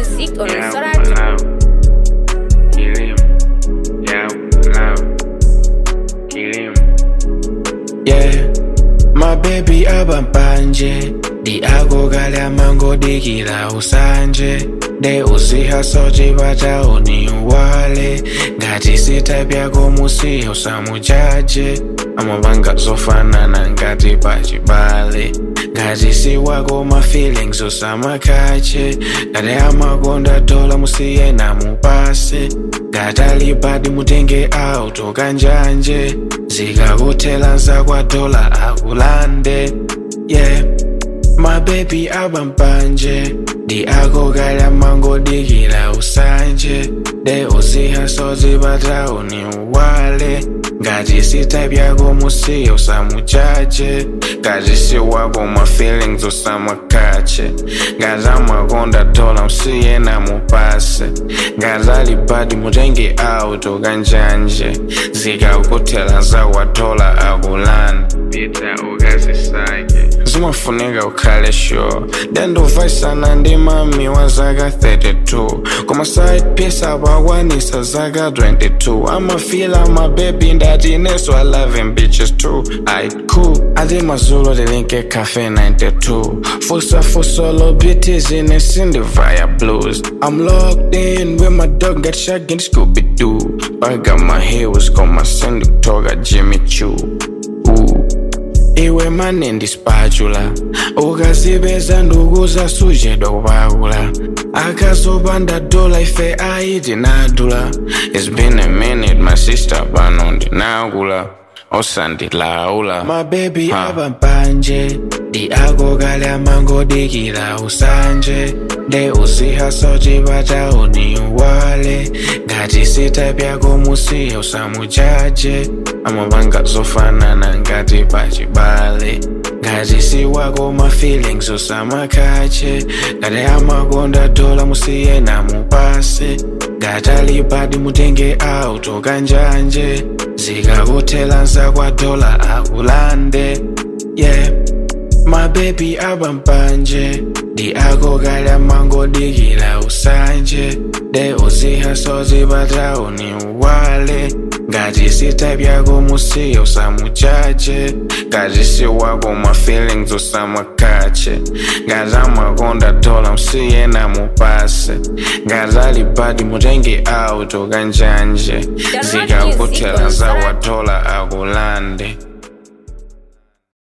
music on Yeah, Sorat. love. Kill him. Yeah, love. Kill him. Yeah, my baby abampanje di akogale amango dikila usanje de usiha soji bata uni wale ngati sitape yako musiha usamujaje amabanga zofanana ngati pachibale ngati si wako ma feelings usamakache ngati amakonda dola musiye namupase ngati alibadi mutenge auto kanjanje zikakuthela nzakwa dola akulande. Yeah, my baby abampanje di akogale amango dikila usanje de usiha sozi bata uni wale ngati sitape yako musiye usamujaje ngati si wako ma feelings usamakache ngati amakonda dola musiye namupase ngati alibadi mutenge auto kanjanje zikakuthela nzakwa dola akulanda. Pita ukazisake. Zimafunika ukhale sure dendovaisana ndi mami wa zaka 32 koma side piece abakwanisa zaka 22 amafila my baby ndati ineso I love him bitches too. Aight cool ati mazulo tilinke cafe 92 fusa lo bitches ine sindivaya blues. I'm locked in with my dog get shot in Scooby-Doo I got my heels koma sindikutoka Jimmy Choo. Iwe mane ndi spatula ukazipeza ndukuza suje dokupakula akazopanda dola ife aiti nadula. It's been a minute my sister pano ndinakula osandilaula. My baby abampanje di akogale amango dikila usanje de usiha soji bata uni wale ngati sitape yako musiye usamujaje amabanga zofanana ngati pachibale ngati si wako ma feelings usamakache ngati amakonda dola musiye namupase ngati alibadi mutenge auto kanjanje zikakuthela nzakwa dola akulande. Yeah, my baby abampanje di akogale amango dikila usanje de usiha sozi bata uni wale ngati sitape yako musiye usamujaje ngati si wako ma feelings usamakache ngati amakonda dola musiye namupase ngati alibadi mutenge auto kanjanje zikakuthela nzakwa dola akulande.